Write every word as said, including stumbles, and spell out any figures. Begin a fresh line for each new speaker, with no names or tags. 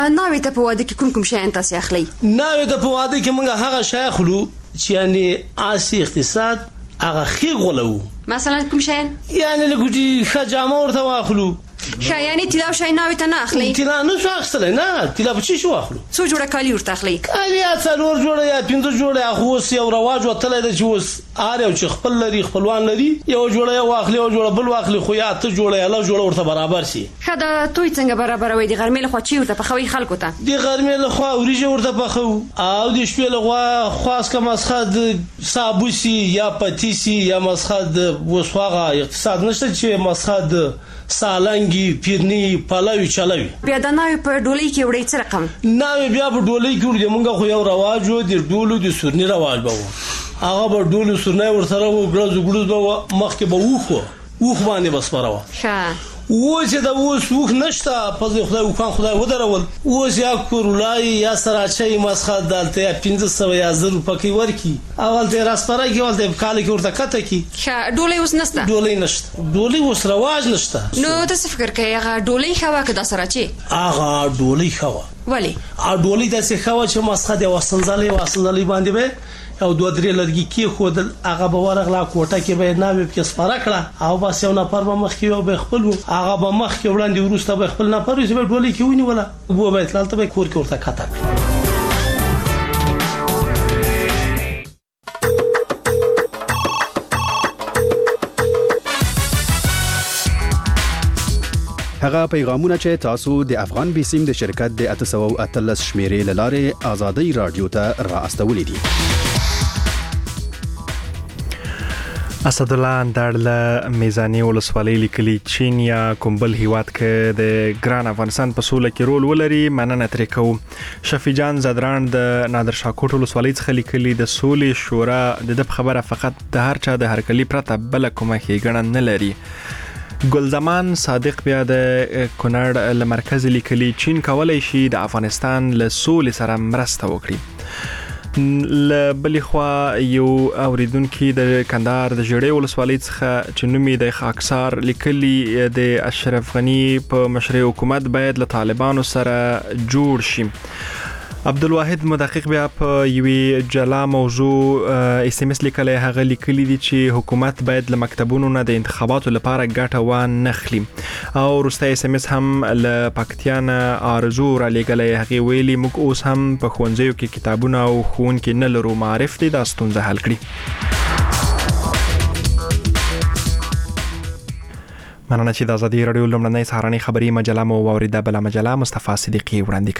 ناوې ته په واده کې کوم کوم شیان تاسې اخلئ؟
ناوې ته په واده کې موږ هغه شی اخلو چې یعنې آسي اقتصاد هغه ښې غولوو.
مثلا کوم شیان؟
یعنې لږ ښه جامه ورته واخلو.
ښه یعنې طلا او شی ناوې ته نه اخلئ؟
طلا نه شو اخیستلی، نه طلا په څه شي واخلو.
څو جوړه کالي ورته اخلئ؟
کالي یا څلور جوړه یا پنځه جوړه. خو اوس یو رواج وتلی دی چې اوس هر یو چې خپل لري خپلوان لري یو جوړه یو واخلي یو جوړه بل واخلي، خو یا اته جوړه یا لس جوړه ورته برابر شي.
ښه دا توی څنګه برابروئ؟ د غرمې لخوا چی ورته پخوئ خلکو ته؟
د غرمې لخوا وریجې ورته پخوو او د شپې لخوا خاص که مسخه د سابوسي یا پتیسي یا مسخه د اوس خو هغه اقتصاد نشته چې مسخه د سالنګي پیرني پلوي چلوي.
بیا د ناوې په ډولۍ کې وړئ څه رقم؟
ناوې بیا په ډولۍ کې وړي. مونږ خو یو رواج و د ډولو د سورني رواج به و، هغه به ډولو سورنی ورسره و، ګړز ګړز به و، مخکې به اوښ و، اوښ باندې به سپره وه.
ښه
اوس چې د اوس اوښ نشته، پزې خدای اوښان خدای ودرول. اوس یا کورولای یا سراچۍ مسخه دلته یا پنځه سوه یا زر روپۍ ورکړي او هلته یې راسپره کړي، هلته یې په کاله کې ورته کته کړي.
ښه ډولۍ اوس نشته؟
ډولۍ نشته، ډولۍ اوس رواج نشته.
نو ته څه فکر کوې هغه ډولۍ ښه وه که دا سراچې؟
هغه ډولۍ ښه وه.
ولې؟
هغه ډولۍ داسې ښه وه چې مسخه د یوه سنځلۍ یوه سنځلۍ باندې به او دوه درې لرګي کېښودل، هغه به ورغله کوټه کې به یې ناوې پکې سپره کړه او بس یو نفر به مخکې یو به خپل و، هغه به مخکې وړاندې وروسته به خپل نفر و چې به ډولۍ کې ونیوله، اوبه به یې تلل، هلته به یې کور کې ورته کته کړه.
هغه پیغامونه چې تاسو د افغان بیسیم د شرکت د اته سوه او اتلس شمیرې له لارې آزادۍ راډیو ته را استولي دي.
اسدالله اندړ له میزاني ولسوالۍ لیکلي چین یا کوم بل هیواد کې د ګران افغانستان په سوله کې رول ولري، مننه ترې کوو. شفیع جان زدران د نادرشاه کوټ ولسوالۍ څخه لیکلي د سولې شورا د ده په خبره فقط د هر چا د هرکلي پرته بله کومه ښېګڼه نه لري. ګلزمان صادق بیا د کونړ له مرکز لیکلي چین کولی شي د افغانستان له سولې سره مرسته وکړي. له بلې خوا یو اوریدونکي د کندهار د ژړۍ ولسوالۍ څخه چې نوم یې د خاکسار لیکلي د اشرف غني په مشرۍ حکومت باید له طالبانو سره جوړ شي. عبدالواحد مدقق بیا په یوې جلا موضوع اس ام اس لیکلی، هغه لیکلی دي چې حکومت باید له مکتبونو نه د انتخاباتو لپاره ګټه وانخلي. او وروستی اس ام اس هم له پکتیا نه آرزو را لیږلی، هغې ویلي موږ اوس هم په ښوونځیو کې کتابونه او ښوونکي نه لرو، معارف دي دا ستونزه حل کړي. مننه چې د ازادي راډیو لومړنۍ سهارنۍ خبري مجله مو واوریده. بله مجله مصطفی صدیقي وړاندې